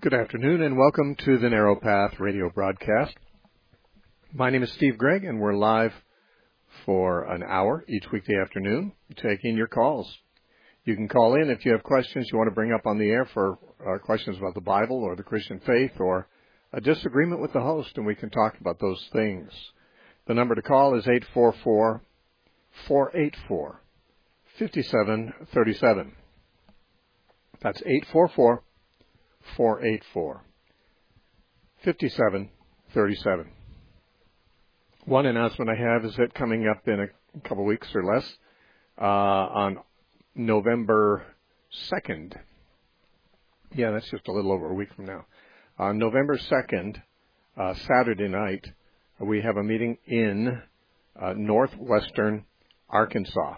Good afternoon and welcome to the Narrow Path radio broadcast. My name is Steve Gregg and we're live for an hour each weekday afternoon taking your calls. You can call in if you have questions you want to bring up on the air for questions about the Bible or the Christian faith or a disagreement with the host, and we can talk about those things. The number to call is 844-484-5737. That's 844-484-5737. One announcement I have is that coming up in a couple weeks or less, on November 2nd, that's just a little over a week from now. On November 2nd, Saturday night, we have a meeting in northwestern Arkansas,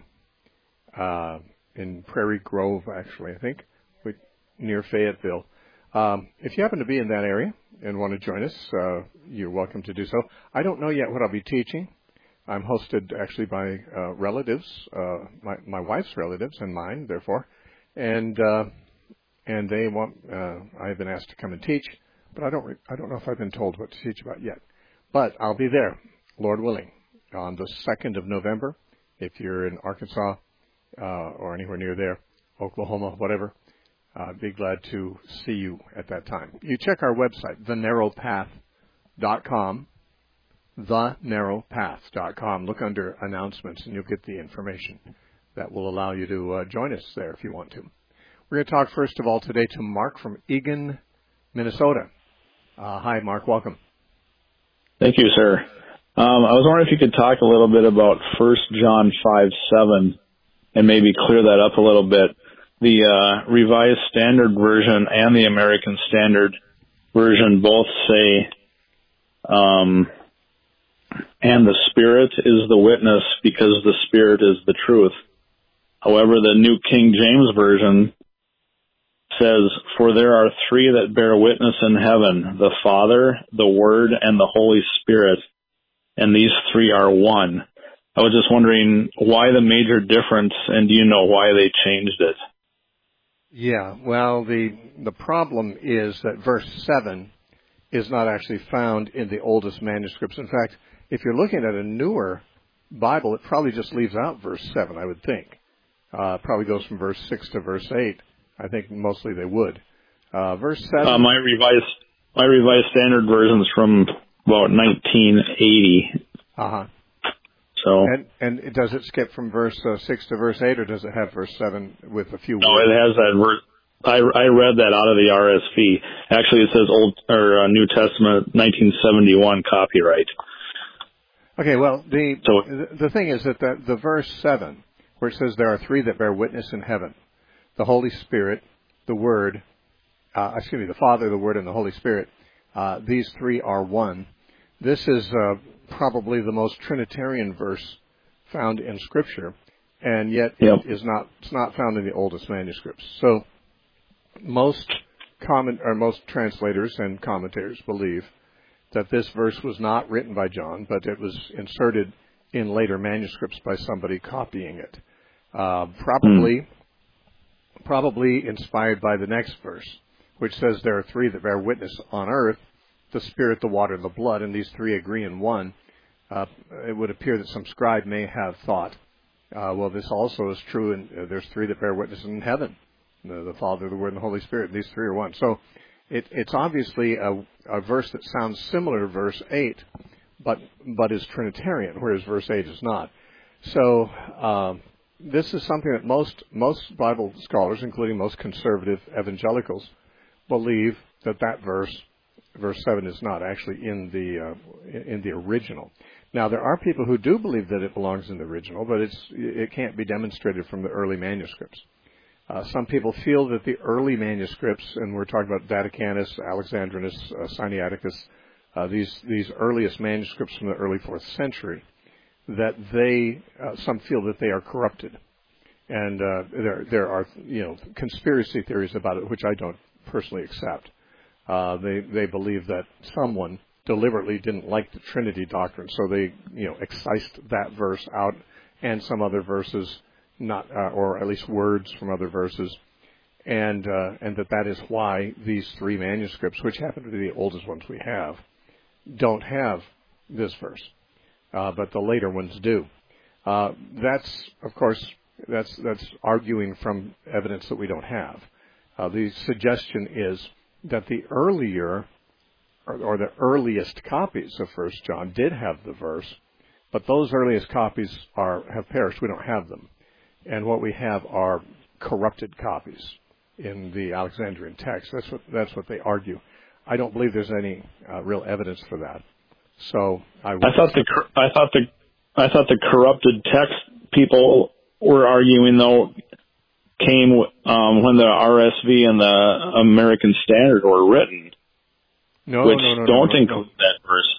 in Prairie Grove, actually, I think, near Fayetteville. If you happen to be in that area and want to join us, you're welcome to do so. I don't know yet what I'll be teaching. I'm hosted actually by relatives, my wife's relatives and mine, therefore, and they want. I've been asked to come and teach, but I don't know if I've been told what to teach about yet. But I'll be there, Lord willing, on the 2nd of November. If you're in Arkansas or anywhere near there, Oklahoma, whatever. I'd be glad to see you at that time. You check our website, thenarrowpath.com, thenarrowpath.com. Look under announcements and you'll get the information that will allow you to join us there if you want to. We're going to talk first of all today to Mark from Eagan, Minnesota. Hi, Mark. Welcome. Thank you, sir. I was wondering if you could talk a little bit about 1 John 5:7 and maybe clear that up a little bit. The Revised Standard Version and the American Standard Version both say, and the Spirit is the witness because the Spirit is the truth. However, the New King James Version says, for there are three that bear witness in heaven, the Father, the Word, and the Holy Spirit, and these three are one. I was just wondering why the major difference, and do you know why they changed it? Yeah, well, the problem is that verse 7 is not actually found in the oldest manuscripts. In fact, if you're looking at a newer Bible, it probably just leaves out verse 7, I would think. Probably goes from verse 6 to verse 8. I think mostly they would. Verse 7... My revised Standard Version's from about 1980. Uh-huh. So, and does it skip from verse 6 to verse 8, or does it have verse 7 with a few words? No, it has that verse. I read that out of the RSV. Actually, it says New Testament 1971 copyright. Okay, well, the thing is that the verse 7, where it says there are three that bear witness in heaven, the Holy Spirit, the Word, the Father, the Word, and the Holy Spirit, these three are one. This is probably the most Trinitarian verse found in Scripture, and yet it's not found in the oldest manuscripts. So most translators and commentators believe that this verse was not written by John, but it was inserted in later manuscripts by somebody copying it. Probably inspired by the next verse, which says there are three that bear witness on earth, the Spirit, the water, and the blood, and these three agree in one. It would appear that some scribe may have thought, this also is true, and there's three that bear witness in heaven, the Father, the Word, and the Holy Spirit, and these three are one. So it's obviously a verse that sounds similar to verse 8, but is Trinitarian, whereas verse 8 is not. So this is something that most Bible scholars, including most conservative evangelicals, believe that verse 7 is not actually in the original. Now, there are people who do believe that it belongs in the original, but it can't be demonstrated from the early manuscripts. Some people feel that the early manuscripts, and we're talking about Vaticanus, Alexandrinus, Sinaiticus, these earliest manuscripts from the early 4th century, that some feel that they are corrupted. And there are conspiracy theories about it, which I don't personally accept. They believe that someone deliberately didn't like the Trinity doctrine, so they excised that verse out and some other verses, or at least words from other verses, and that is why these three manuscripts, which happen to be the oldest ones we have, don't have this verse, but the later ones do. That's, of course, that's arguing from evidence that we don't have. The suggestion is that the earlier or the earliest copies of 1 John did have the verse, but those earliest copies have perished. We don't have them. And what we have are corrupted copies in the Alexandrian text. That's what they argue. I don't believe there's any real evidence for that. So I thought the corrupted text people were arguing, though, came when the RSV and the American Standard were written. No, don't include that verse.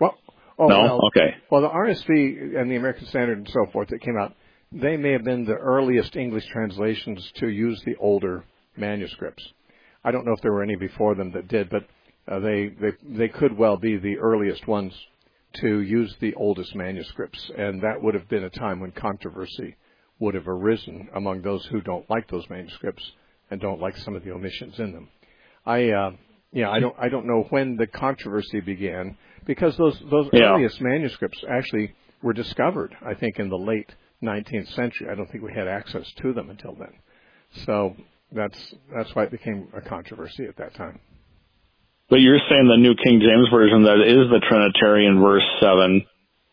Okay. Well, the RSV and the American Standard and so forth that came out, they may have been the earliest English translations to use the older manuscripts. I don't know if there were any before them that did, but they could well be the earliest ones to use the oldest manuscripts, and that would have been a time when controversy would have arisen among those who don't like those manuscripts and don't like some of the omissions in them. I don't know when the controversy began, because those earliest manuscripts actually were discovered, I think, in the late 19th century. I don't think we had access to them until then. So that's why it became a controversy at that time. But you're saying the New King James Version, that is the Trinitarian verse 7.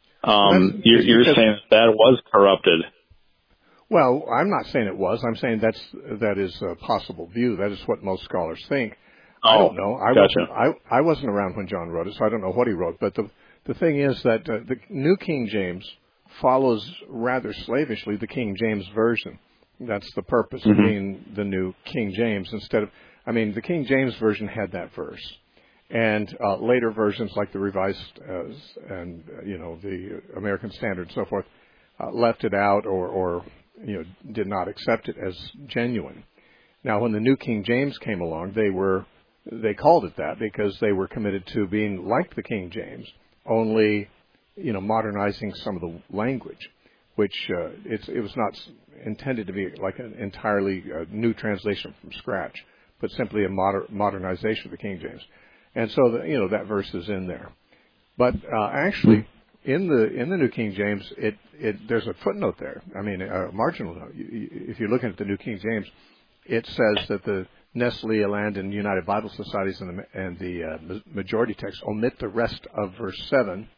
You're saying that was corrupted. Well, I'm not saying it was. I'm saying that is a possible view. That is what most scholars think. I don't know. I wasn't around when John wrote it, so I don't know what he wrote. But the thing is that the New King James follows rather slavishly the King James Version. That's the purpose of being the New King James the King James Version had that verse. And later versions like the Revised and the American Standard and so forth left it out or did not accept it as genuine. Now, when the New King James came along, they called it that because they were committed to being like the King James, only modernizing some of the language, which it was not intended to be like an entirely new translation from scratch, but simply a modernization of the King James. And so that verse is in there. But actually, in the New King James, there's a footnote there. A marginal note. If you're looking at the New King James, it says that the Nestle, Land, and United Bible Societies and the majority text omit the rest of verse 7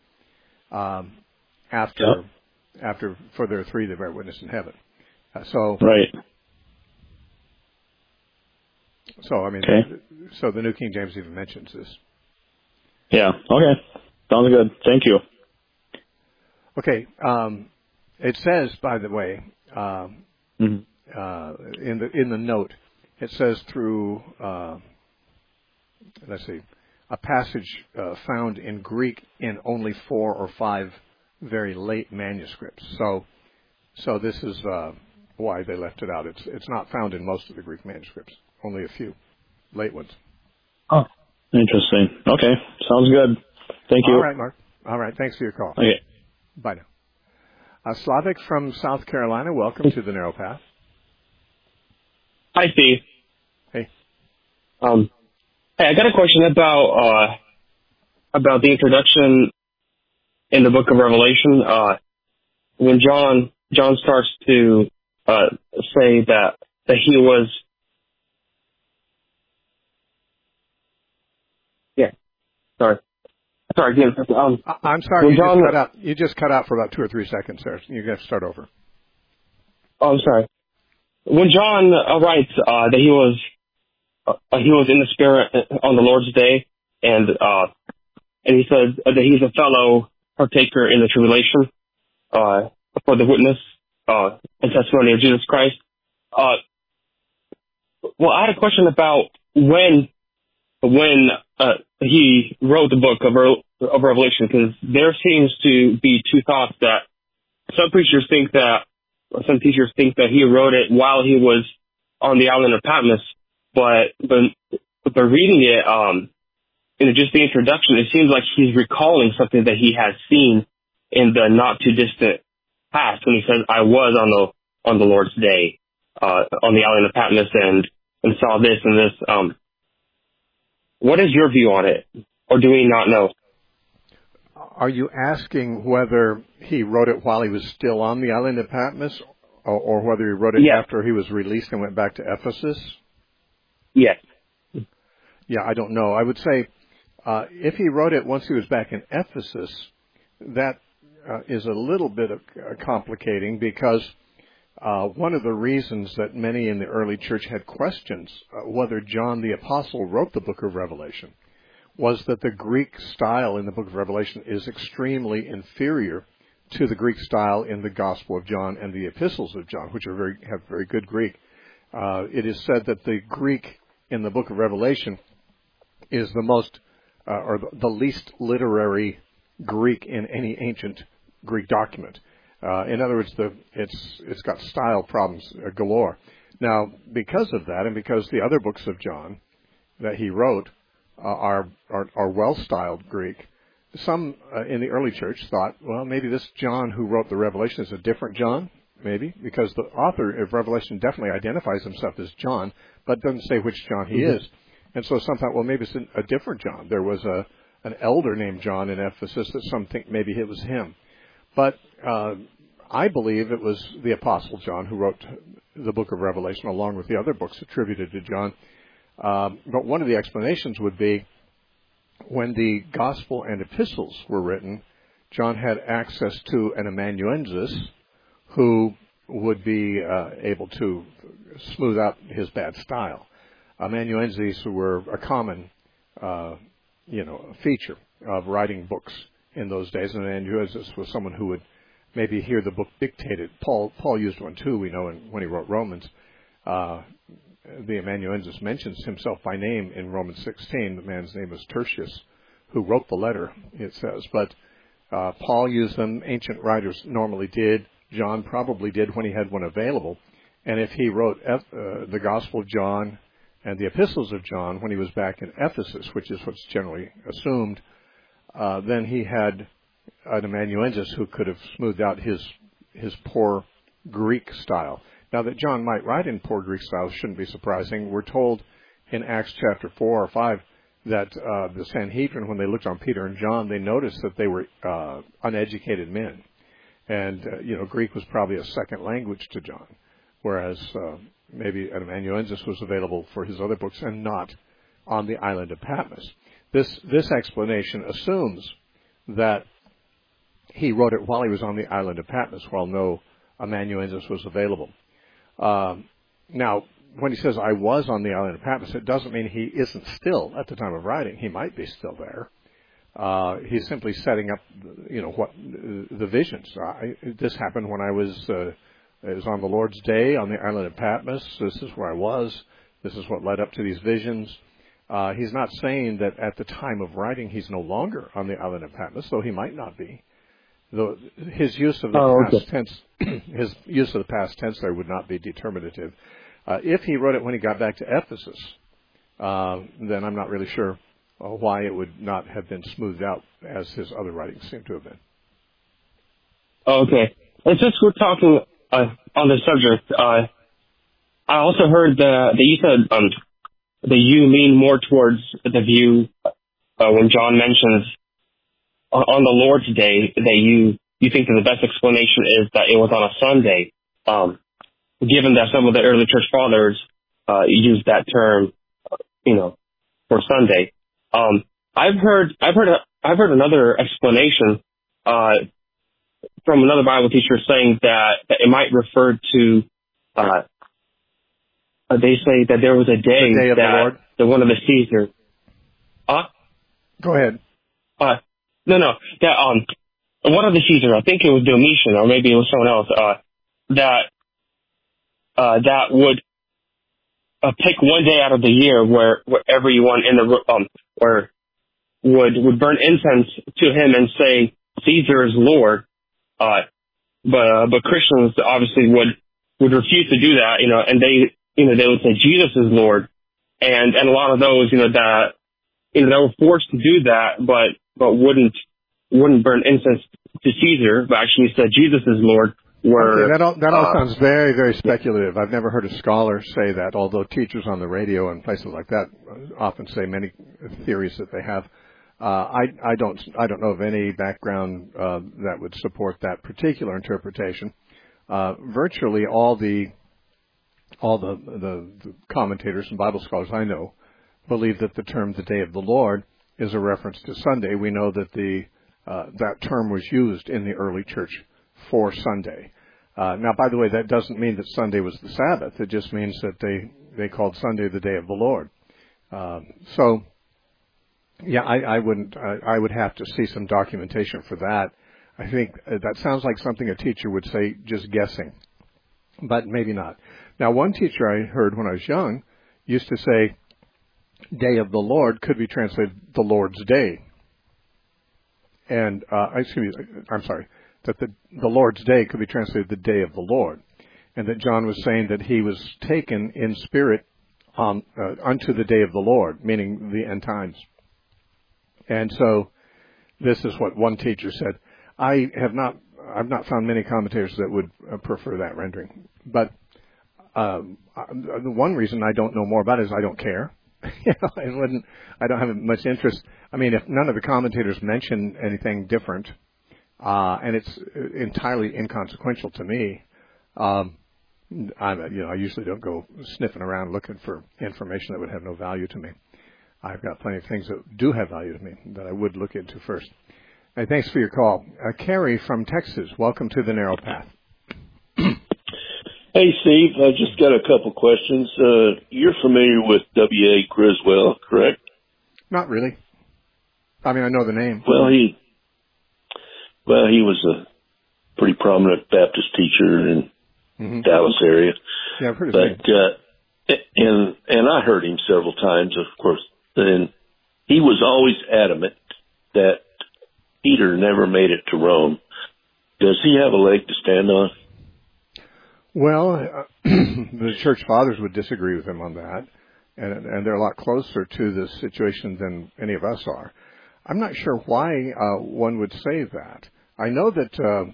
after for there are three that bear witness in heaven. Right. So the New King James even mentions this. Yeah. Okay. Sounds good. Thank you. Okay. It says, by the way, in the note, it says through a passage found in Greek in only 4 or 5 very late manuscripts. So this is why they left it out. It's not found in most of the Greek manuscripts. Only a few late ones. Oh, interesting. Okay, sounds good. Thank you. All right, Mark. All right, thanks for your call. Okay. Bye now. Slavic from South Carolina, welcome to the Narrow Path. Hi, Steve. Hey. Hey, I got a question about the introduction in the Book of Revelation. When John starts to say that he was. Sorry, again. I'm sorry, you just cut out for about 2 or 3 seconds there. You're going to start over. Oh, I'm sorry. When John writes that he was in the Spirit on the Lord's day, and he says that he's a fellow partaker in the tribulation for the witness and testimony of Jesus Christ. Well, I had a question about when he wrote the book of Revelation, because there seems to be two thoughts that some teachers think that he wrote it while he was on the island of Patmos, but reading it, in just the introduction, it seems like he's recalling something that he has seen in the not too distant past when he says, "I was on the Lord's day on the island of Patmos, and and saw this and this. What is your view on it? Or do we not know? Are you asking whether he wrote it while he was still on the island of Patmos, or whether he wrote it after he was released and went back to Ephesus? Yes. Yeah, I don't know. I would say if he wrote it once he was back in Ephesus, that is a little bit complicating, because one of the reasons that many in the early church had questions whether John the Apostle wrote the book of Revelation was that the Greek style in the book of Revelation is extremely inferior to the Greek style in the Gospel of John and the Epistles of John, which have very good Greek. It is said that the Greek in the book of Revelation is the most, or the least literary Greek in any ancient Greek document. In other words, it's got style problems galore. Now, because of that, and because the other books of John that he wrote are well-styled Greek, some in the early church thought, well, maybe this John who wrote the Revelation is a different John, maybe, because the author of Revelation definitely identifies himself as John, but doesn't say which John he is. And so some thought, well, maybe it's a different John. There was an elder named John in Ephesus that some think maybe it was him. But I believe it was the Apostle John who wrote the book of Revelation, along with the other books attributed to John. But one of the explanations would be, when the Gospel and Epistles were written, John had access to an amanuensis who would be able to smooth out his bad style. Amanuenses were a common, feature of writing books in those days. And an amanuensis was someone who would maybe hear the book dictated. Paul used one too, we know, when he wrote Romans. The amanuensis mentions himself by name in Romans 16. The man's name is Tertius, who wrote the letter, it says. But Paul used them. Ancient writers normally did. John probably did when he had one available. And if he wrote the Gospel of John and the Epistles of John when he was back in Ephesus, which is what's generally assumed, then he had an amanuensis who could have smoothed out his poor Greek style. Now, that John might write in poor Greek style shouldn't be surprising. We're told in Acts chapter 4 or 5 that the Sanhedrin, when they looked on Peter and John, they noticed that they were uneducated men. And, Greek was probably a second language to John, whereas maybe an amanuensis was available for his other books and not on the island of Patmos. This explanation assumes that he wrote it while he was on the island of Patmos, while no amanuensis was available. Now, when he says, I was on the island of Patmos, it doesn't mean he isn't still at the time of writing. He might be still there. He's simply setting up, what the visions. This happened when it was on the Lord's day on the island of Patmos. This is where I was. This is what led up to these visions. He's not saying that at the time of writing he's no longer on the island of Patmos, though he might not be. His use of the past tense, his use of the past tense there would not be determinative. If he wrote it when he got back to Ephesus, then I'm not really sure why it would not have been smoothed out as his other writings seem to have been. Okay. And since we're talking on the subject, I also heard that you said that you lean more towards the view when John mentions on the Lord's Day that you think that the best explanation is that it was on a Sunday, given that some of the early church fathers used that term, for Sunday. I've heard another explanation from another Bible teacher saying that it might refer to. They say that there was a day, the day of the Lord? That one of the Caesars. Go ahead. No. That one of the Caesars, I think it was Domitian, or maybe it was someone else, that would pick one day out of the year where everyone in the where would burn incense to him and say Caesar is Lord. But Christians obviously would refuse to do that, and they would say Jesus is Lord, and a lot of those that were forced to do that, but wouldn't burn incense to Caesar, but actually said Jesus is Lord, Where okay, that all sounds very, very speculative. I've never heard a scholar say that, although teachers on the radio and places like that often say many theories that they have. I don't know of any background that would support that particular interpretation. Virtually all the commentators and Bible scholars I know believe that the term "the day of the Lord" is a reference to Sunday. We know that that term was used in the early church for Sunday. Now, by the way, that doesn't mean that Sunday was the Sabbath. It just means that they called Sunday the day of the Lord. So, yeah, I would have to see some documentation for that. I think that sounds like something a teacher would say, just guessing, but maybe not. Now, one teacher I heard when I was young used to say, "Day of the Lord" could be translated "the Lord's day." And, that the Lord's day could be translated "the day of the Lord." And that John was saying that he was taken in spirit unto the day of the Lord, meaning the end times. And so this is what one teacher said. I've not found many commentators that would prefer that rendering. But the one reason I don't know more about it is I don't care. I don't have much interest. I mean, if none of the commentators mention anything different, and it's entirely inconsequential to me, I usually don't go sniffing around looking for information that would have no value to me. I've got plenty of things that do have value to me that I would look into first. Hey, thanks for your call. Carrie from Texas, welcome to the Narrow Path. Hey, Steve, I just got a couple questions. You're familiar with W.A. Griswold, correct? Not really. I mean, I know the name. Well, he was a pretty prominent Baptist teacher in Dallas area. Yeah, I've heard his name. And I heard him several times, of course. And he was always adamant that Peter never made it to Rome. Does he have a leg to stand on? Well, the church fathers would disagree with him on that, and they're a lot closer to this situation than any of us are. I'm not sure why one would say that. I know that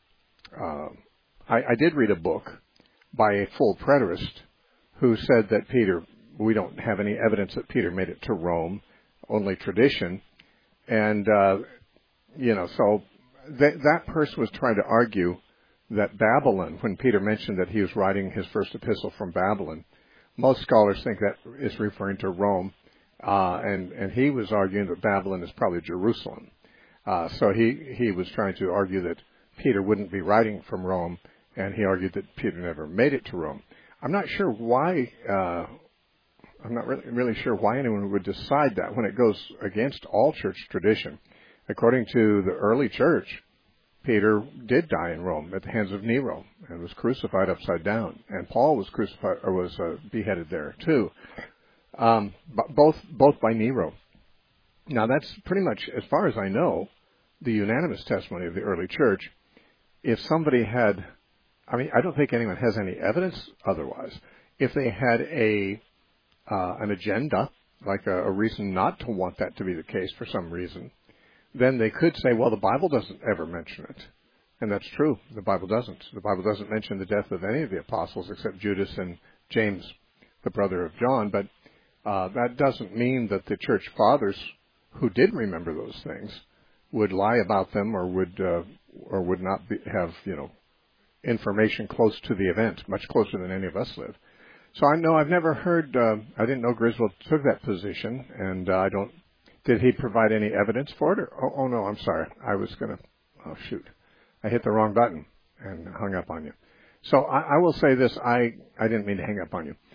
I did read a book by a full preterist who said that we don't have any evidence that Peter made it to Rome, only tradition. And, so that person was trying to argue that Babylon, when Peter mentioned that he was writing his first epistle from Babylon, most scholars think that is referring to Rome, and he was arguing that Babylon is probably Jerusalem. So he was trying to argue that Peter wouldn't be writing from Rome, and he argued that Peter never made it to Rome. I'm not sure why. I'm not really sure why anyone would decide that when it goes against all church tradition. According to the early church, Peter did die in Rome at the hands of Nero and was crucified upside down, and Paul was crucified or was beheaded there too, but both by Nero. Now that's pretty much, as far as I know, the unanimous testimony of the early church. If somebody had, I don't think anyone has any evidence otherwise. If they had an agenda, like a reason not to want that to be the case for some reason, then they could say, well, the Bible doesn't ever mention it. And that's true. The Bible doesn't. The Bible doesn't mention the death of any of the apostles except Judas and James, the brother of John. But that doesn't mean that the church fathers who did remember those things would lie about them or would not have, information close to the event, much closer than any of us live. So I've never heard, I didn't know Griswold took that position, and did he provide any evidence for it? Oh no, I'm sorry. I hit the wrong button and hung up on you. So I will say this, I didn't mean to hang up on you.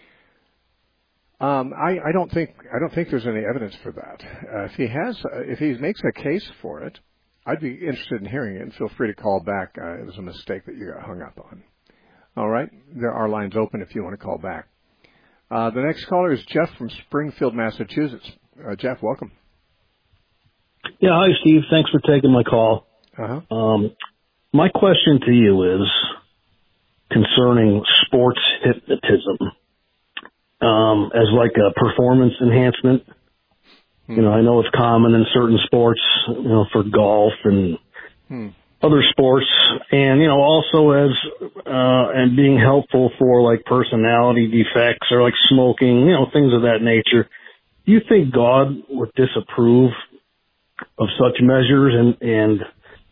I don't think there's any evidence for that. If he makes a case for it, I'd be interested in hearing it, and feel free to call back. It was a mistake that you got hung up on. All right, there are lines open if you want to call back. The next caller is Jeff from Springfield, Massachusetts. Jeff, welcome. Yeah, hi, Steve. Thanks for taking my call. Uh-huh. My question to you is concerning sports hypnotism as like a performance enhancement. I know it's common in certain sports, for golf and other sports, and also as and being helpful for like personality defects or like smoking, things of that nature. Do you think God would disapprove of such measures? And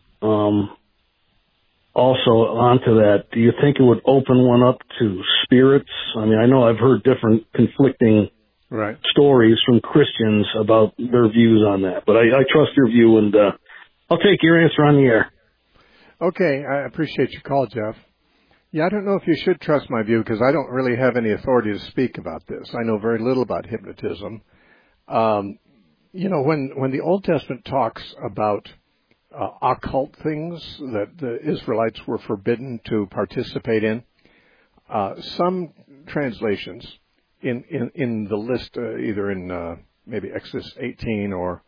also onto that, do you think it would open one up to spirits? I mean, I know I've heard different conflicting stories from Christians about their views on that, but I trust your view, and I'll take your answer on the air. Okay, I appreciate your call, Jeff. Yeah, I don't know if you should trust my view because I don't really have any authority to speak about this. I know very little about hypnotism. When the Old Testament talks about occult things that the Israelites were forbidden to participate in, some translations in the list, either in maybe Exodus 18 or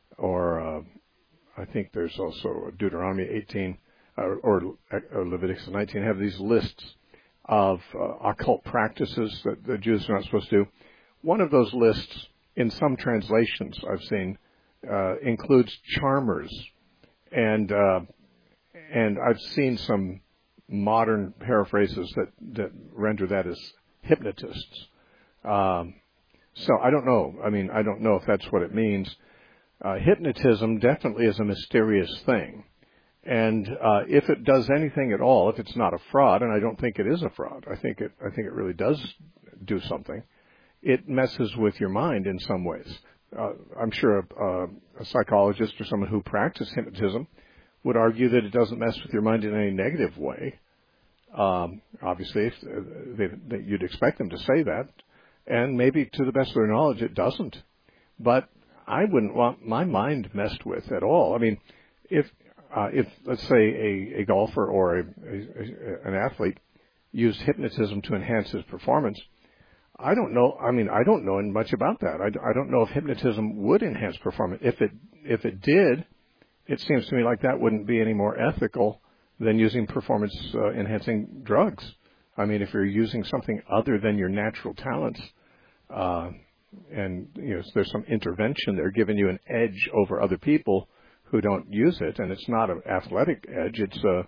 I think there's also Deuteronomy 18 or Leviticus 19, have these lists of occult practices that the Jews are not supposed to do. One of those lists, in some translations I've seen, includes charmers, and I've seen some modern paraphrases that render that as hypnotists. So I don't know. I mean, I don't know if that's what it means. Hypnotism definitely is a mysterious thing. And if it does anything at all, if it's not a fraud, and I don't think it is a fraud, I think it really does do something. It messes with your mind in some ways. I'm sure a psychologist or someone who practiced hypnotism would argue that it doesn't mess with your mind in any negative way. Obviously, you'd expect them to say that, and maybe to the best of their knowledge, it doesn't. But I wouldn't want my mind messed with at all. I mean, if let's say a golfer or an athlete used hypnotism to enhance his performance, I don't know. I mean, I don't know much about that. I don't know if hypnotism would enhance performance. If it did, it seems to me like that wouldn't be any more ethical than using performance enhancing drugs. I mean, if you're using something other than your natural talents, and there's some intervention there giving you an edge over other people who don't use it, and it's not an athletic edge, it's a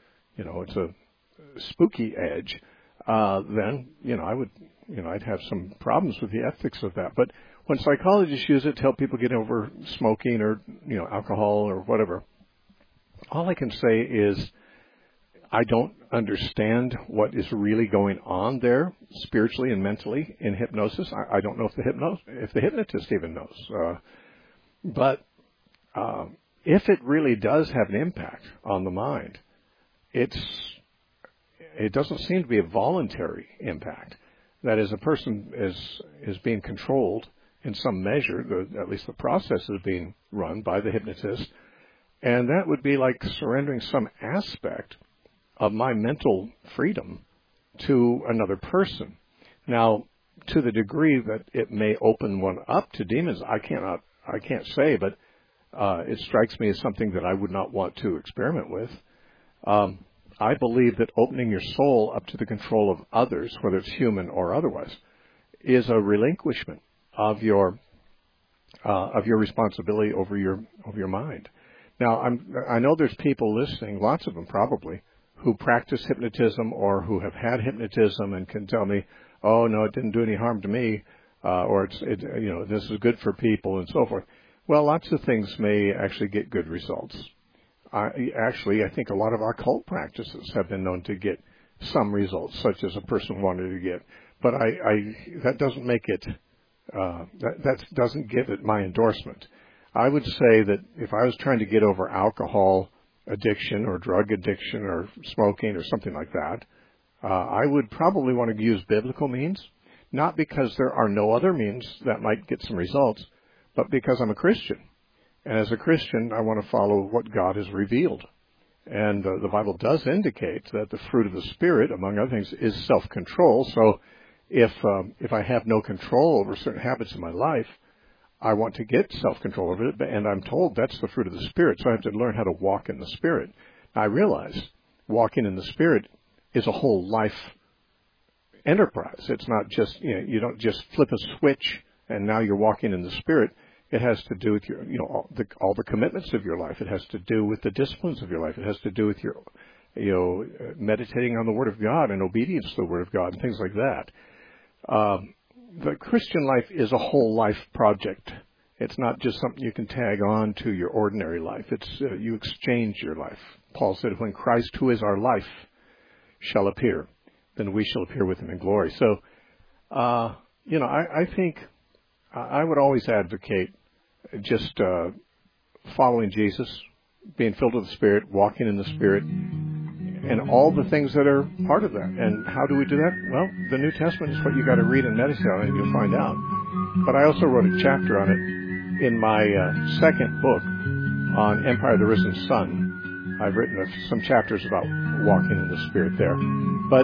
spooky edge, then, I'd have some problems with the ethics of that. But when psychologists use it to help people get over smoking or, alcohol or whatever, all I can say is I don't understand what is really going on there spiritually and mentally in hypnosis. I don't know if the hypnotist even knows. But if it really does have an impact on the mind, it doesn't seem to be a voluntary impact. That is, a person is being controlled in some measure, at least the process is being run by the hypnotist, and that would be like surrendering some aspect of my mental freedom to another person. Now, to the degree that it may open one up to demons, I can't say, but it strikes me as something that I would not want to experiment with. I believe that opening your soul up to the control of others, whether it's human or otherwise, is a relinquishment of your responsibility over your mind. Now, I know there's people listening, lots of them probably, who practice hypnotism or who have had hypnotism and can tell me, oh no, it didn't do any harm to me, or this is good for people and so forth. Well, lots of things may actually get good results. I think a lot of occult practices have been known to get some results, such as a person wanted to get. But that doesn't make it, that doesn't give it my endorsement. I would say that if I was trying to get over alcohol addiction or drug addiction or smoking or something like that, I would probably want to use biblical means, not because there are no other means that might get some results, but because I'm a Christian. And as a Christian, I want to follow what God has revealed. And the Bible does indicate that the fruit of the Spirit, among other things, is self-control. So if I have no control over certain habits in my life, I want to get self-control over it, and I'm told that's the fruit of the Spirit, so I have to learn how to walk in the Spirit. Now, I realize walking in the Spirit is a whole life enterprise. It's not just, you don't just flip a switch and now you're walking in the Spirit. It has to do with your, all the commitments of your life. It has to do with the disciplines of your life. It has to do with your, meditating on the Word of God and obedience to the Word of God and things like that. The Christian life is a whole life project. It's not just something you can tag on to your ordinary life. It's you exchange your life. Paul said, when Christ, who is our life, shall appear, then we shall appear with him in glory. So, I think I would always advocate just following Jesus, being filled with the Spirit, walking in the Spirit, and all the things that are part of that. And how do we do that? Well, the New Testament is what you got to read and meditate on, and you'll find out. But I also wrote a chapter on it in my second book on Empire of the Risen Sun. I've written some chapters about walking in the Spirit there. But,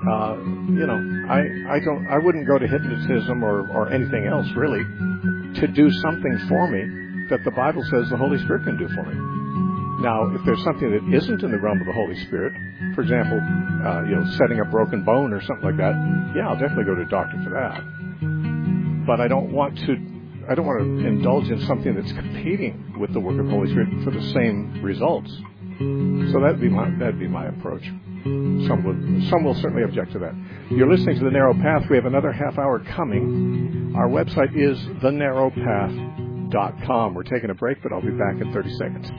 I wouldn't go to hypnotism or anything else, really, to do something for me that the Bible says the Holy Spirit can do for me. Now, if there's something that isn't in the realm of the Holy Spirit, for example, setting a broken bone or something like that, yeah, I'll definitely go to a doctor for that. But I don't want to indulge in something that's competing with the work of the Holy Spirit for the same results. So that'd be my approach. Some will certainly object to that. You're listening to The Narrow Path. We have another half hour coming. Our website is thenarrowpath.com. We're taking a break, but I'll be back in 30 seconds.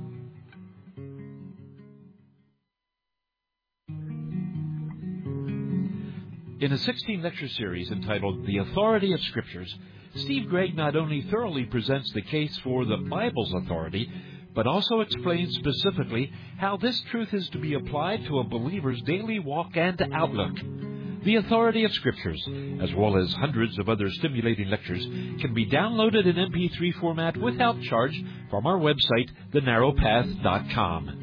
In a 16-lecture series entitled The Authority of Scriptures, Steve Gregg not only thoroughly presents the case for the Bible's authority, but also explains specifically how this truth is to be applied to a believer's daily walk and outlook. The Authority of Scriptures, as well as hundreds of other stimulating lectures, can be downloaded in MP3 format without charge from our website, thenarrowpath.com.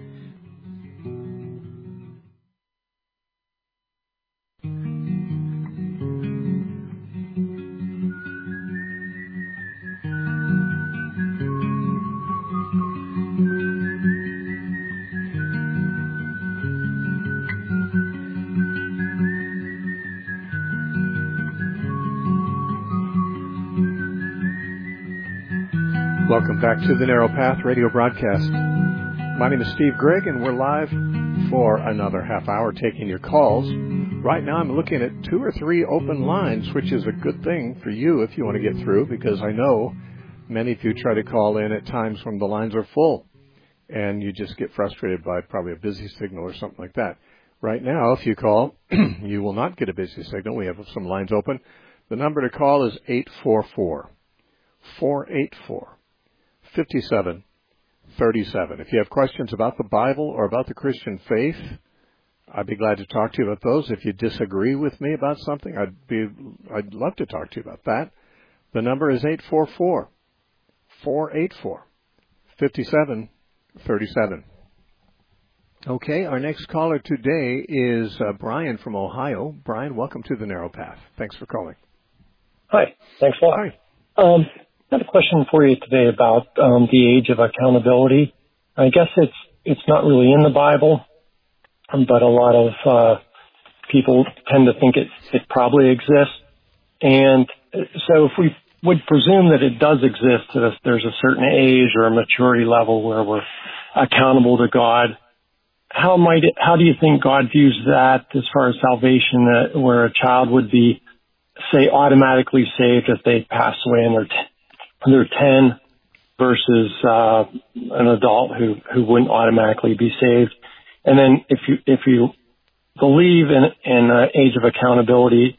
Welcome back to the Narrow Path radio broadcast. My name is Steve Gregg, and we're live for another half hour taking your calls. Right now I'm looking at 2 or 3 open lines, which is a good thing for you if you want to get through, because I know many of you try to call in at times when the lines are full, and you just get frustrated by probably a busy signal or something like that. Right now, if you call, you will not get a busy signal. We have some lines open. The number to call is 844-484-5737. If you have questions about the Bible or about the Christian faith, I'd be glad to talk to you about those. If you disagree with me about something, I'd love to talk to you about that. The number is 844-484-5737. Okay, our next caller today is Brian from Ohio. Brian, welcome to the Narrow Path. Thanks for calling. Hi, thanks a lot. Hi. I had a question for you today about the age of accountability. I guess it's not really in the Bible, but a lot of people tend to think it probably exists. And so if we would presume that it does exist, that there's a certain age or a maturity level where we're accountable to God, how do you think God views that as far as salvation, where a child would be, say, automatically saved if they pass away and they're 10 versus an adult who wouldn't automatically be saved? And then if you believe in an age of accountability,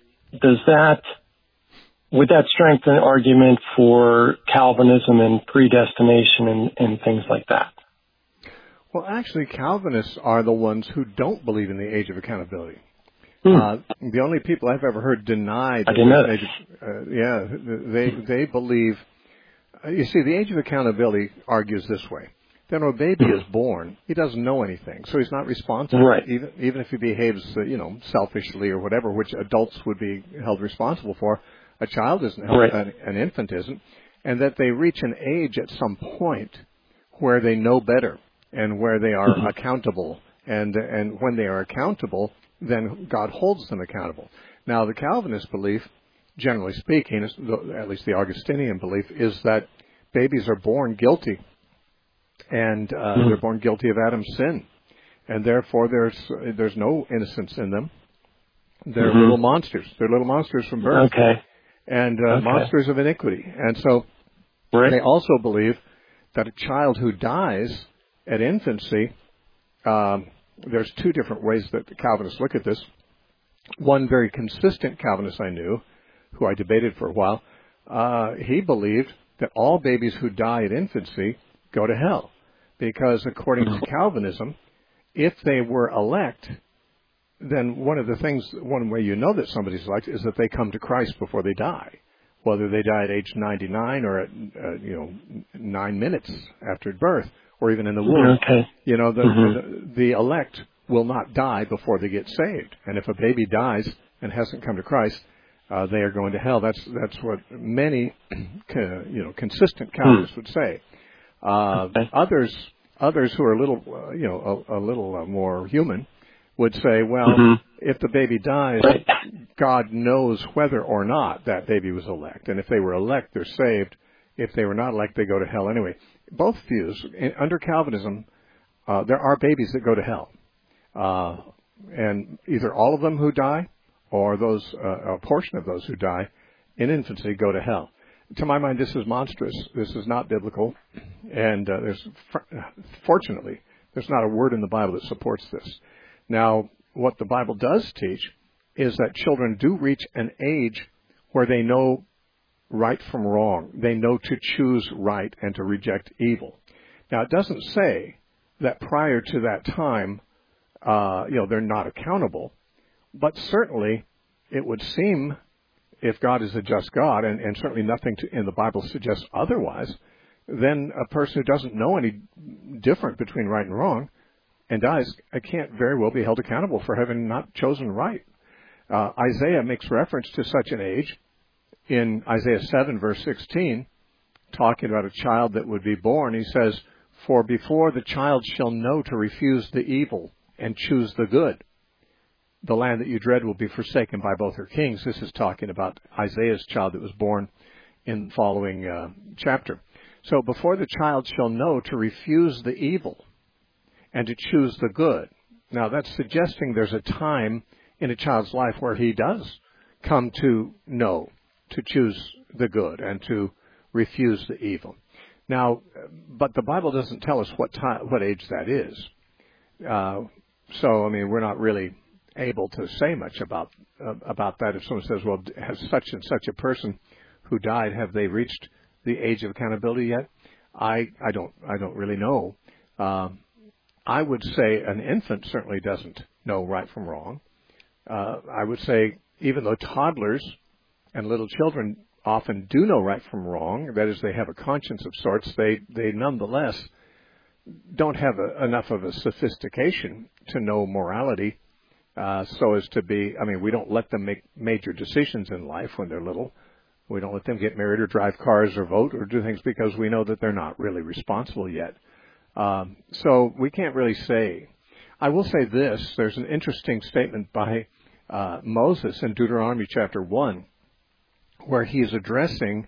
would that strengthen an argument for Calvinism and predestination and things like that? Well, actually, Calvinists are the ones who don't believe in the age of accountability. The only people I've ever heard deny that they believe. You see, the age of accountability argues this way: then when a baby is born, he doesn't know anything, so he's not responsible. Right. Even if he behaves, selfishly or whatever, which adults would be held responsible for, a child isn't held, right. An infant isn't, and that they reach an age at some point where they know better and where they are accountable, and when they are accountable, then God holds them accountable. Now, the Calvinist belief, generally speaking, at least the Augustinian belief, is that babies are born guilty, and they're born guilty of Adam's sin, and therefore there's no innocence in them. They're little monsters. They're little monsters from birth. Okay. And monsters of iniquity. And so they also believe that a child who dies at infancy, there's two different ways that the Calvinists look at this. One very consistent Calvinist I knew, who I debated for a while, he believed that all babies who die at infancy go to hell. Because according to Calvinism, if they were elect, then one way you know that somebody's elect is that they come to Christ before they die, whether they die at age 99 or at 9 minutes after birth, or even in the womb. Okay. The elect will not die before they get saved, and if a baby dies and hasn't come to Christ, they are going to hell. That's what many consistent Calvinists would say. Others who are a little more human would say, well, if the baby dies, God knows whether or not that baby was elect. And if they were elect, they're saved. If they were not elect, they go to hell anyway. Both views, under Calvinism, there are babies that go to hell. And either all of them who die or a portion of those who die in infancy go to hell. To my mind, this is monstrous. This is not biblical. And fortunately, there's not a word in the Bible that supports this. Now, what the Bible does teach is that children do reach an age where they know right from wrong. They know to choose right and to reject evil. Now, it doesn't say that prior to that time, they're not accountable. But certainly, it would seem, if God is a just God, and certainly nothing in the Bible suggests otherwise, then a person who doesn't know any different between right and wrong and dies, can't very well be held accountable for having not chosen right. Isaiah makes reference to such an age in Isaiah 7, verse 16, talking about a child that would be born. He says, "For before the child shall know to refuse the evil and choose the good, the land that you dread will be forsaken by both her kings." This is talking about Isaiah's child that was born in the following chapter. So before the child shall know to refuse the evil and to choose the good. Now, that's suggesting there's a time in a child's life where he does come to know, to choose the good and to refuse the evil. Now, but the Bible doesn't tell us what age that is. We're not really able to say much about that. If someone says, well, has such and such a person who died, have they reached the age of accountability yet? I don't really know. I would say an infant certainly doesn't know right from wrong. I would say even though toddlers and little children often do know right from wrong, that is, they have a conscience of sorts, they nonetheless don't have enough of a sophistication to know morality so as to be, we don't let them make major decisions in life when they're little. We don't let them get married or drive cars or vote or do things because we know that they're not really responsible yet. So we can't really say. I will say this. There's an interesting statement by Moses in Deuteronomy chapter 1 where he's addressing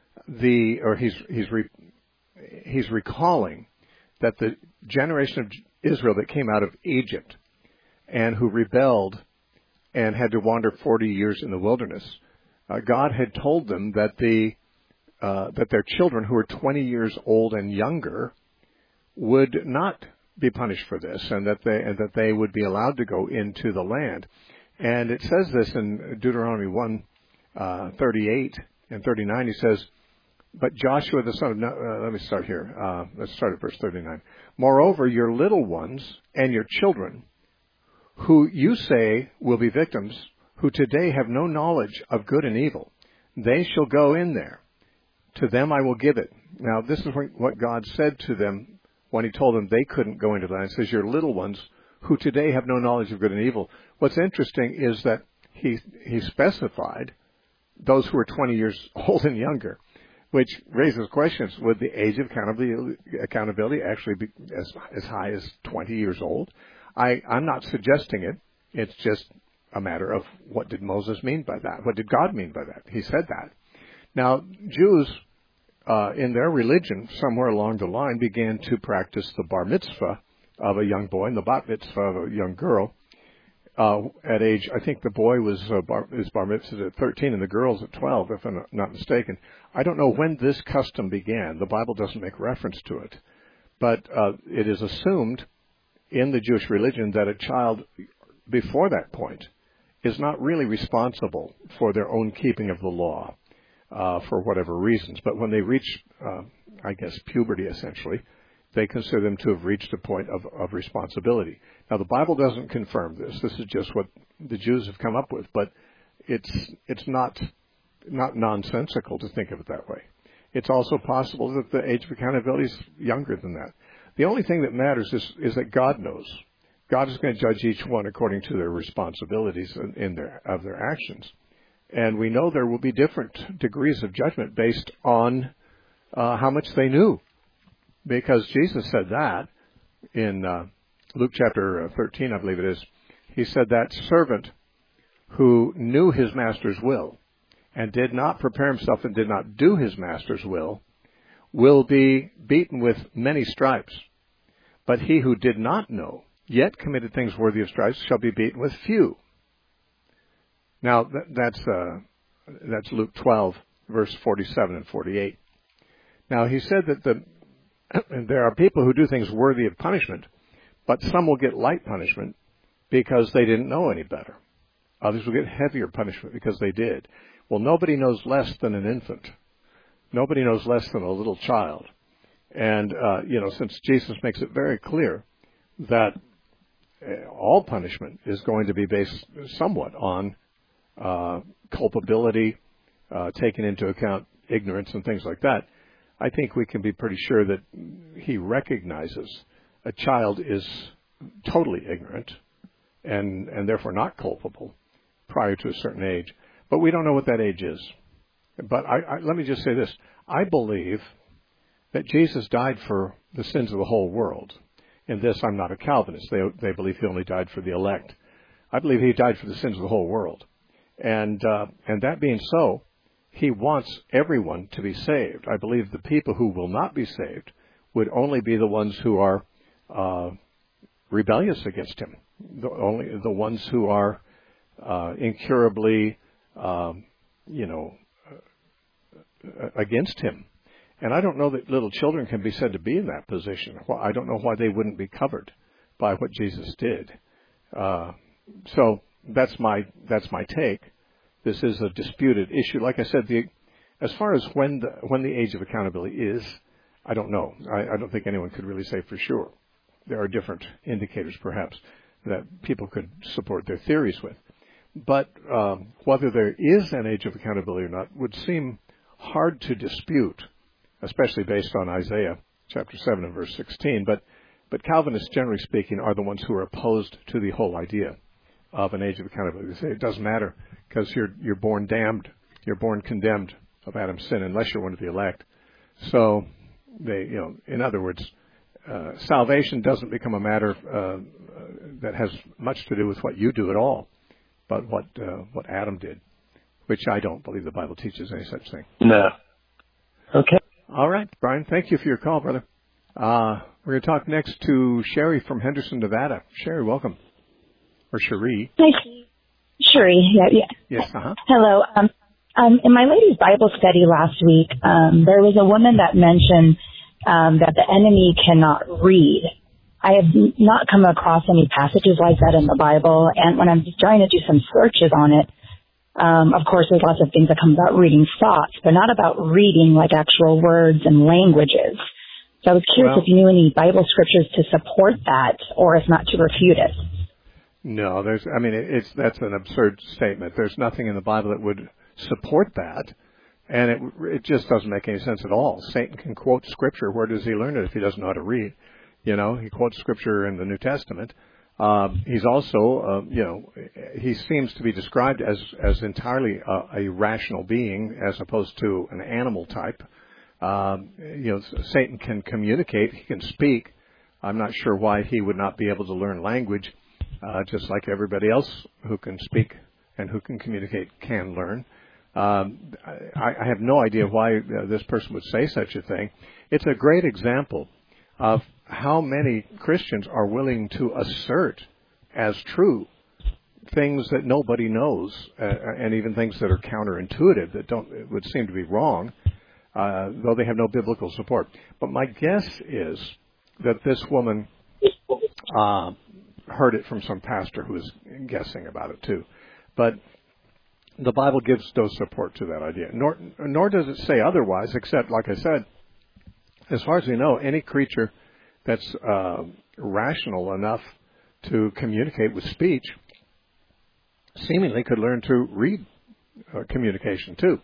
he's recalling that the generation of Israel that came out of Egypt and who rebelled and had to wander 40 years in the wilderness, God had told them that their children who were 20 years old and younger would not be punished for this, and that they would be allowed to go into the land. And it says this in Deuteronomy 1:38 and 39. He says, "But Joshua the son of let me start here. Let's start at verse 39. Moreover, your little ones and your children, who you say will be victims, who today have no knowledge of good and evil, they shall go in there. To them I will give it." Now, this is what God said to them when he told them they couldn't go into the land. It says, your little ones, who today have no knowledge of good and evil. What's interesting is that he specified those who are 20 years old and younger, which raises questions. Would the age of accountability actually be as high as 20 years old? I'm not suggesting it. It's just a matter of what did Moses mean by that? What did God mean by that? He said that. Now, Jews in their religion, somewhere along the line, began to practice the bar mitzvah of a young boy and the bat mitzvah of a young girl. At age, I think the boy is bar mitzvah at 13 and the girl's at 12, if I'm not mistaken. I don't know when this custom began. The Bible doesn't make reference to it. But it is assumed in the Jewish religion that a child before that point is not really responsible for their own keeping of the law for whatever reasons. But when they reach, I guess, puberty essentially, they consider them to have reached a point of responsibility. Now, the Bible doesn't confirm this. This is just what the Jews have come up with. But it's not nonsensical to think of it that way. It's also possible that the age of accountability is younger than that. The only thing that matters is that God knows. God is going to judge each one according to their responsibilities of their actions. And we know there will be different degrees of judgment based on how much they knew. Because Jesus said that in Luke chapter 13, I believe it is. He said that servant who knew his master's will and did not prepare himself and did not do his master's will be beaten with many stripes. But he who did not know, yet committed things worthy of stripes, shall be beaten with few. Now, that's Luke 12, verse 47 and 48. Now, he said that there are people who do things worthy of punishment, but some will get light punishment because they didn't know any better. Others will get heavier punishment because they did. Well, nobody knows less than an infant. Nobody knows less than a little child. And, since Jesus makes it very clear that all punishment is going to be based somewhat on culpability, taking into account ignorance and things like that, I think we can be pretty sure that he recognizes a child is totally ignorant and therefore not culpable prior to a certain age. But we don't know what that age is. But let me just say this. I believe that Jesus died for the sins of the whole world. In this, I'm not a Calvinist. They believe he only died for the elect. I believe he died for the sins of the whole world. And that being so, he wants everyone to be saved. I believe the people who will not be saved would only be the ones who are rebellious against him, only the ones who are incurably, against him. And I don't know that little children can be said to be in that position. Well, I don't know why they wouldn't be covered by what Jesus did. So that's my take. This is a disputed issue. Like I said, as far as when the age of accountability is, I don't know. I don't think anyone could really say for sure. There are different indicators, perhaps, that people could support their theories with. But whether there is an age of accountability or not would seem hard to dispute, especially based on Isaiah chapter 7 and verse 16. But Calvinists, generally speaking, are the ones who are opposed to the whole idea of an age of accountability. They say it doesn't matter because you're born damned, you're born condemned of Adam's sin unless you're one of the elect. So they, in other words, salvation doesn't become a matter that has much to do with what you do at all, but what Adam did, which I don't believe the Bible teaches any such thing. No. Okay. All right, Brian. Thank you for your call, brother. We're going to talk next to Sherry from Henderson, Nevada. Sherry, welcome. Or Cherie. Hi, Cherie. Yeah. Yes. Uh-huh. Hello. In my ladies' Bible study last week, there was a woman that mentioned that the enemy cannot read. I have not come across any passages like that in the Bible, and when I'm trying to do some searches on it, of course, there's lots of things that come about reading thoughts, but not about reading like actual words and languages. So I was curious if you knew any Bible scriptures to support that, or if not, to refute it. No, that's an absurd statement. There's nothing in the Bible that would support that, and it just doesn't make any sense at all. Satan can quote Scripture. Where does he learn it if he doesn't know how to read? He quotes Scripture in the New Testament. He's also, he seems to be described as entirely a rational being as opposed to an animal type. Satan can communicate. He can speak. I'm not sure why he would not be able to learn language, just like everybody else who can speak and who can communicate can learn. I have no idea why this person would say such a thing. It's a great example of how many Christians are willing to assert as true things that nobody knows, and even things that are counterintuitive that would seem to be wrong, though they have no biblical support. But my guess is that this woman heard it from some pastor who was guessing about it too. But the Bible gives no support to that idea, nor does it say otherwise, except, like I said, as far as we know, any creature that's rational enough to communicate with speech seemingly could learn to read communication too.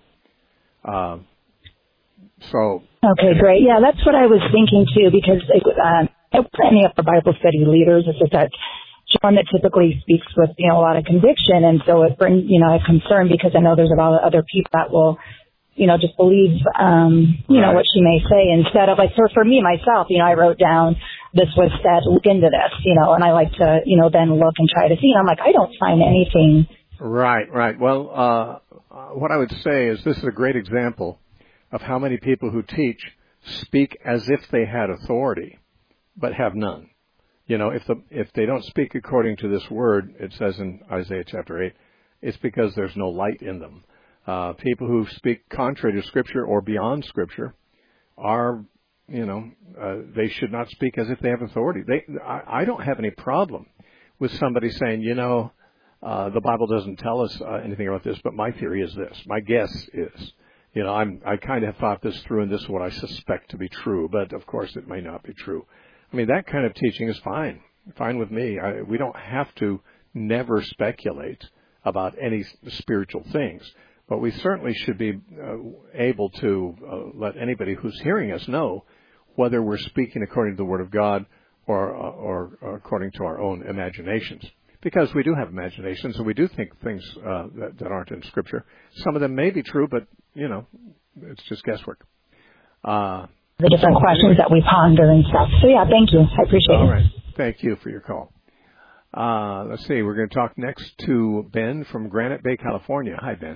Okay, great. Yeah, that's what I was thinking too, because any of our Bible study leaders, it's just that John that typically speaks with, a lot of conviction, and so it brings, a concern, because I know there's a lot of other people that will, just believe, right. what she may say, instead of, like, for me, myself, I wrote down, this was said, look into this, and I like to, then look and try to see, and I'm like, I don't find anything. Right. Well, what I would say is this is a great example of how many people who teach speak as if they had authority, but have none. If they don't speak according to this word, it says in Isaiah chapter 8, it's because there's no light in them. People who speak contrary to Scripture or beyond Scripture are, they should not speak as if they have authority. I don't have any problem with somebody saying, the Bible doesn't tell us anything about this, but my theory is this. My guess is, I kind of have thought this through, and this is what I suspect to be true, but of course it may not be true. I mean, that kind of teaching is fine with me. We don't have to never speculate about any spiritual things, but we certainly should be able to let anybody who's hearing us know whether we're speaking according to the Word of God or according to our own imaginations. Because we do have imaginations, and we do think things that aren't in Scripture. Some of them may be true, but, it's just guesswork. The different questions that we ponder and stuff. So, yeah, thank you. I appreciate it. All right. Thank you for your call. Let's see. We're going to talk next to Ben from Granite Bay, California. Hi, Ben.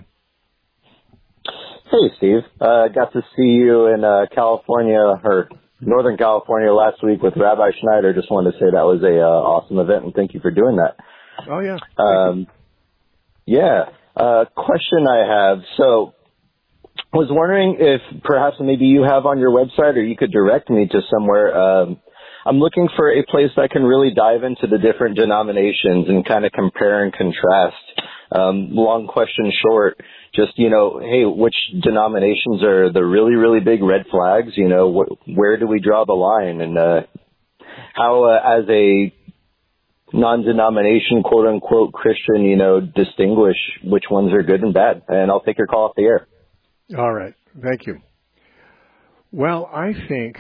Hey, Steve. Got to see you in California, or Northern California, last week with Rabbi Schneider. Just wanted to say that was a awesome event, and thank you for doing that. Oh, yeah. Question I have. So I was wondering if perhaps maybe you have on your website, or you could direct me to somewhere. I'm looking for a place that can really dive into the different denominations and kind of compare and contrast. Long question short, just, hey, which denominations are the really, really big red flags? Where do we draw the line? And how, as a non-denomination, quote-unquote Christian, distinguish which ones are good and bad? And I'll take your call off the air. All right. Thank you. Well, I think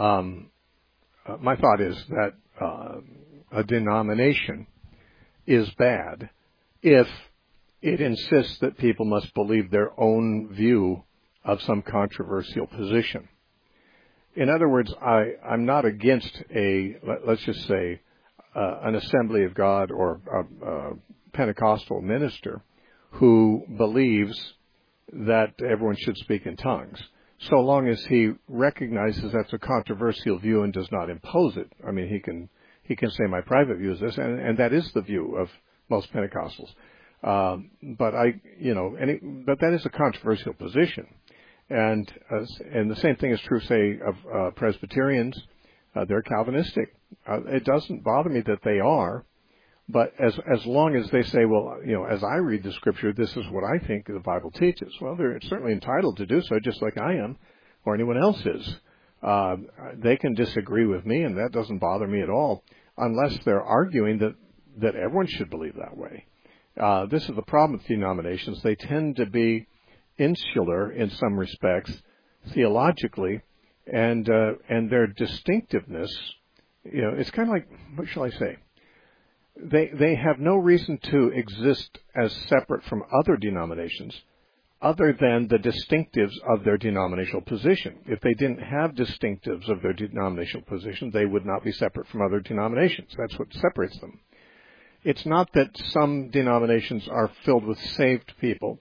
my thought is that a denomination is bad if it insists that people must believe their own view of some controversial position. In other words, I'm not against let's just say, an Assembly of God or a Pentecostal minister who believes that everyone should speak in tongues, so long as he recognizes that's a controversial view and does not impose it. I mean, he can say my private view is this, and that is the view of most Pentecostals. But that is a controversial position, and the same thing is true, say, of Presbyterians. They're Calvinistic. It doesn't bother me that they are, but as long as they say, well, as I read the Scripture, this is what I think the Bible teaches. Well, they're certainly entitled to do so, just like I am, or anyone else is. They can disagree with me, and that doesn't bother me at all, unless they're arguing that everyone should believe that way. This is the problem with denominations. They tend to be insular in some respects, theologically, and their distinctiveness, it's kind of like, what shall I say? They have no reason to exist as separate from other denominations other than the distinctives of their denominational position. If they didn't have distinctives of their denominational position, they would not be separate from other denominations. That's what separates them. It's not that some denominations are filled with saved people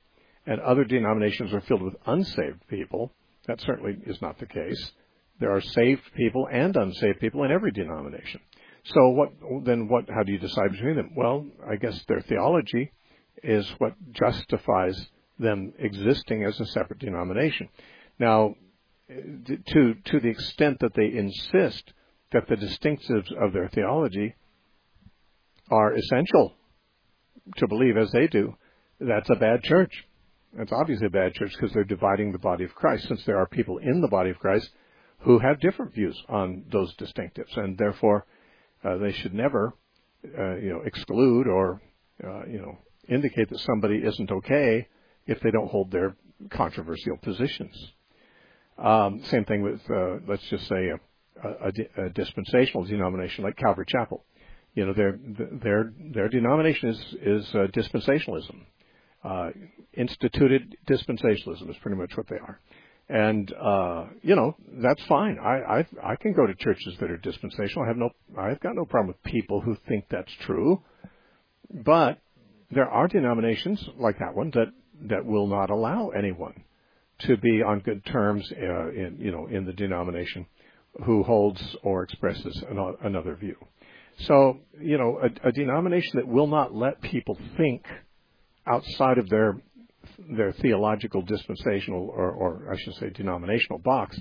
and other denominations are filled with unsaved people. That certainly is not the case. There are saved people and unsaved people in every denomination. So how do you decide between them? Well, I guess their theology is what justifies them existing as a separate denomination. Now, to the extent that they insist that the distinctives of their theology are essential to believe as they do, that's a bad church. That's obviously a bad church because they're dividing the body of Christ, since there are people in the body of Christ who have different views on those distinctives, and therefore they should never, exclude or, indicate that somebody isn't okay if they don't hold their controversial positions. Same thing with, let's just say, a dispensational denomination like Calvary Chapel. Their denomination is dispensationalism. Instituted dispensationalism is pretty much what they are. And, that's fine. I can go to churches that are dispensational. I've got no problem with people who think that's true. But there are denominations like that one that will not allow anyone to be on good terms, in the denomination who holds or expresses another view. So, a denomination that will not let people think outside of their theological dispensational or I should say denominational box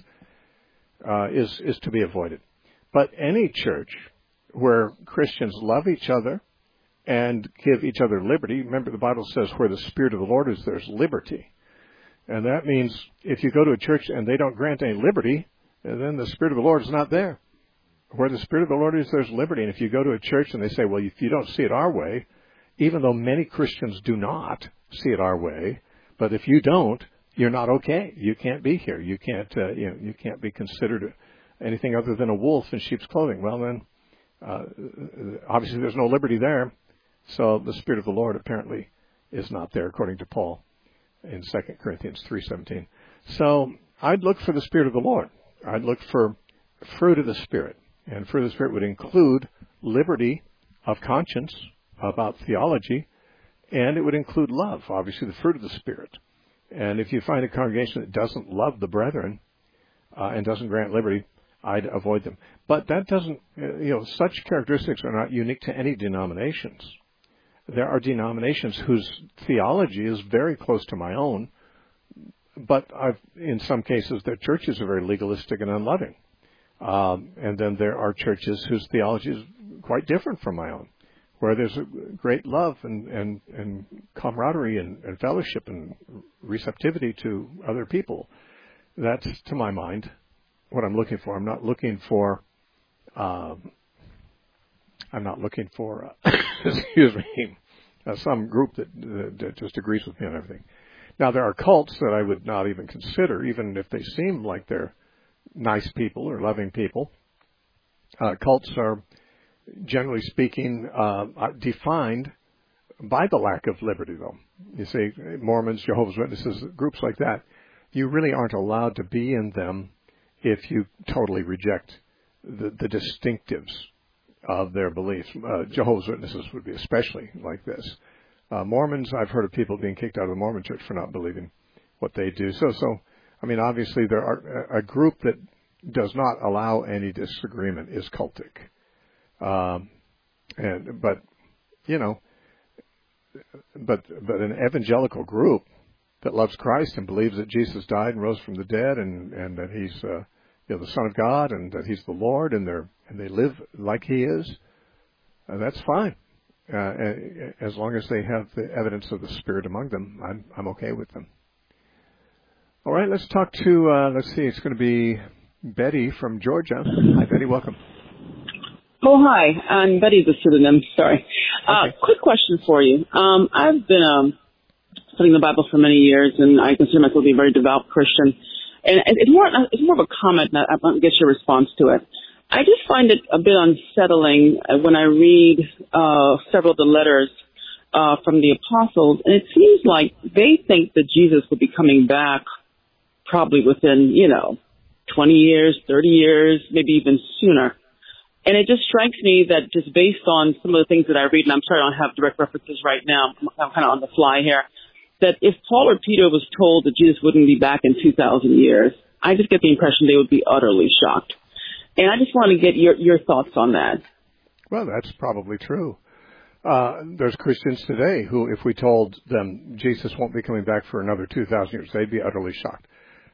is to be avoided. But any church where Christians love each other and give each other liberty, remember the Bible says where the Spirit of the Lord is, there's liberty. And that means if you go to a church and they don't grant any liberty, then the Spirit of the Lord is not there. Where the Spirit of the Lord is, there's liberty. And if you go to a church and they say, well, if you don't see it our way, even though many Christians do not see it our way, but if you don't, you're not okay. You can't be here. You can't, you can't be considered anything other than a wolf in sheep's clothing. Well, then, obviously there's no liberty there. So the Spirit of the Lord apparently is not there, according to Paul in 2 Corinthians 3:17. So I'd look for the Spirit of the Lord. I'd look for fruit of the Spirit. And fruit of the Spirit would include liberty of conscience about theology, and it would include love, obviously the fruit of the Spirit. And if you find a congregation that doesn't love the brethren and doesn't grant liberty, I'd avoid them. But that doesn't, such characteristics are not unique to any denominations. There are denominations whose theology is very close to my own, but in some cases their churches are very legalistic and unloving. And then there are churches whose theology is quite different from my own, where there's a great love and camaraderie and fellowship and receptivity to other people. That's, to my mind, what I'm looking for. I'm not looking for excuse me, some group that just agrees with me on everything. Now, there are cults that I would not even consider, even if they seem like they're nice people or loving people. Cults are, generally speaking, defined by the lack of liberty, though. You see, Mormons, Jehovah's Witnesses, groups like that, you really aren't allowed to be in them if you totally reject the distinctives of their beliefs. Jehovah's Witnesses would be especially like this. Mormons, I've heard of people being kicked out of the Mormon church for not believing what they do. So I mean, obviously, there are a group that does not allow any disagreement is cultic. But an evangelical group that loves Christ and believes that Jesus died and rose from the dead and that He's the Son of God and that He's the Lord and they live like He is, that's fine. As long as they have the evidence of the Spirit among them, I'm okay with them. All right, let's talk to, it's going to be Betty from Georgia. Hi, Betty, welcome. Oh, hi. I'm Betty, the pseudonym. Sorry. Okay. Quick question for you. I've been studying the Bible for many years, and I consider myself to be a very devout Christian. And it's more of a comment, and I want to get your response to it. I just find it a bit unsettling when I read several of the letters from the apostles, and it seems like they think that Jesus will be coming back probably within, 20 years, 30 years, maybe even sooner. And it just strikes me that just based on some of the things that I read, and I'm sorry I don't have direct references right now, I'm kind of on the fly here, that if Paul or Peter was told that Jesus wouldn't be back in 2,000 years, I just get the impression they would be utterly shocked. And I just want to get your thoughts on that. Well, that's probably true. There's Christians today who, if we told them Jesus won't be coming back for another 2,000 years, they'd be utterly shocked.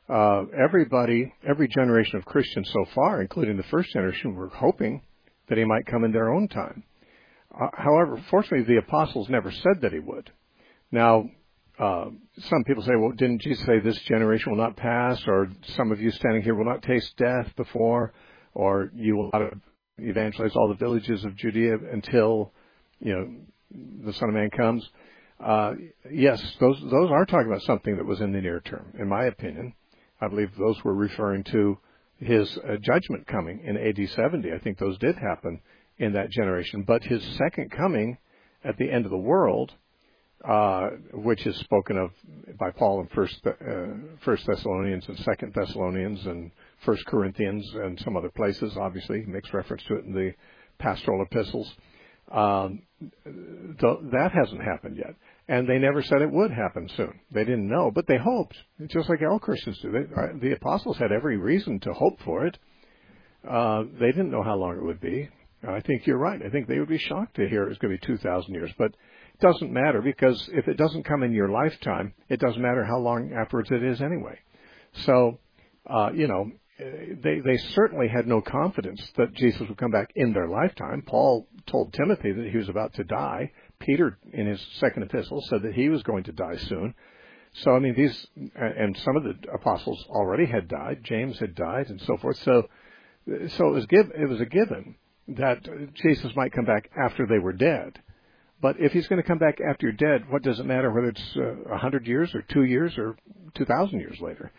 Every generation of Christians so far, including the first generation, were hoping that he might come in their own time. However, fortunately, the apostles never said that he would. Now, some people say, well, didn't Jesus say this generation will not pass, or some of you standing here will not taste death before, or you will not evangelize all the villages of Judea until, the Son of Man comes? Yes, those are talking about something that was in the near term, in my opinion. I believe those were referring to his judgment coming in AD 70. I think those did happen in that generation. But his second coming at the end of the world, which is spoken of by Paul in First Thessalonians and Second Thessalonians and First Corinthians and some other places, obviously, he makes reference to it in the pastoral epistles. That hasn't happened yet. And they never said it would happen soon. They didn't know, but they hoped. It's just like all Christians do. The apostles had every reason to hope for it. They didn't know how long it would be. I think you're right. I think they would be shocked to hear it was going to be 2,000 years. But it doesn't matter, because if it doesn't come in your lifetime, it doesn't matter how long afterwards it is anyway. So, they certainly had no confidence that Jesus would come back in their lifetime. Paul told Timothy that he was about to die. Peter, in his second epistle, said that he was going to die soon. So, and some of the apostles already had died. James had died, and so forth. So it was a given that Jesus might come back after they were dead. But if he's going to come back after you're dead, what does it matter whether it's 100 years or 2 years or 2,000 years later?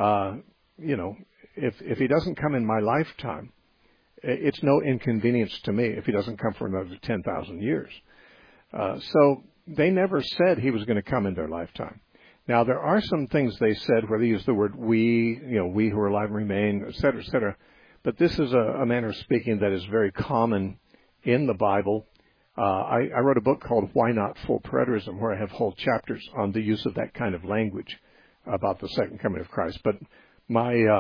If he doesn't come in my lifetime, it's no inconvenience to me if he doesn't come for another 10,000 years. So they never said he was going to come in their lifetime. Now, there are some things they said where they use the word we who are alive and remain, et cetera, et cetera. But this is a manner of speaking that is very common in the Bible. I wrote a book called Why Not Full Preterism, where I have whole chapters on the use of that kind of language about the second coming of Christ. But my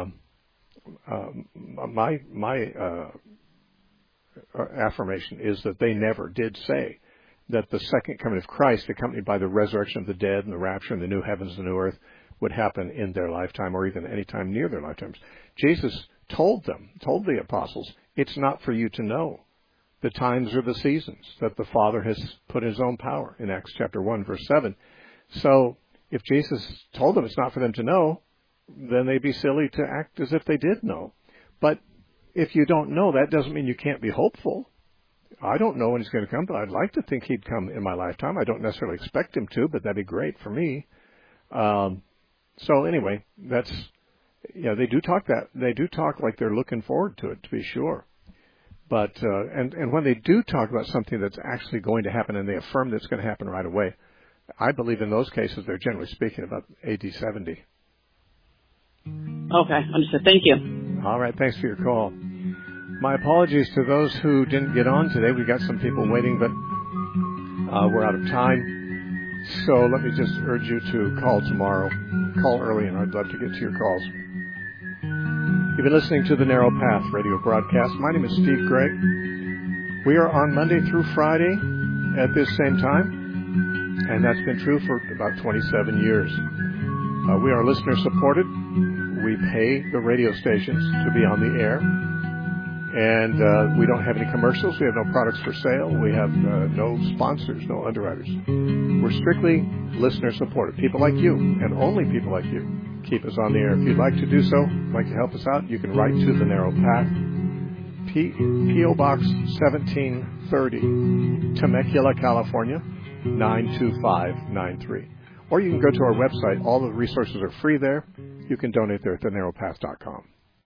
affirmation is that they never did say that the second coming of Christ, accompanied by the resurrection of the dead and the rapture and the new heavens and the new earth, would happen in their lifetime or even any time near their lifetimes. Jesus told the apostles, it's not for you to know the times or the seasons that the Father has put in his own power, in Acts chapter 1, verse 7. So if Jesus told them it's not for them to know, then they'd be silly to act as if they did know. But if you don't know, that doesn't mean you can't be hopeful. I don't know when he's going to come, but I'd like to think he'd come in my lifetime. I don't necessarily expect him to, but that'd be great for me. So anyway, that's, they do talk like they're looking forward to it, to be sure. But, and when they do talk about something that's actually going to happen and they affirm that it's going to happen right away, I believe in those cases they're generally speaking about AD 70. Okay, understood. Thank you. All right, thanks for your call. My apologies to those who didn't get on today. We got some people waiting, but we're out of time. So let me just urge you to call tomorrow. Call early, and I'd love to get to your calls. You've been listening to the Narrow Path radio broadcast. My name is Steve Gregg. We are on Monday through Friday at this same time, and that's been true for about 27 years. We are listener supported. We pay the radio stations to be on the air. And we don't have any commercials. We have no products for sale. We have no sponsors, no underwriters. We're strictly listener supported. People like you, and only people like you, keep us on the air. If you'd like to do so, like to help us out, you can write to The Narrow Path, P.O. Box 1730, Temecula, California, 92593. Or you can go to our website. All the resources are free there. You can donate there at thenarrowpath.com.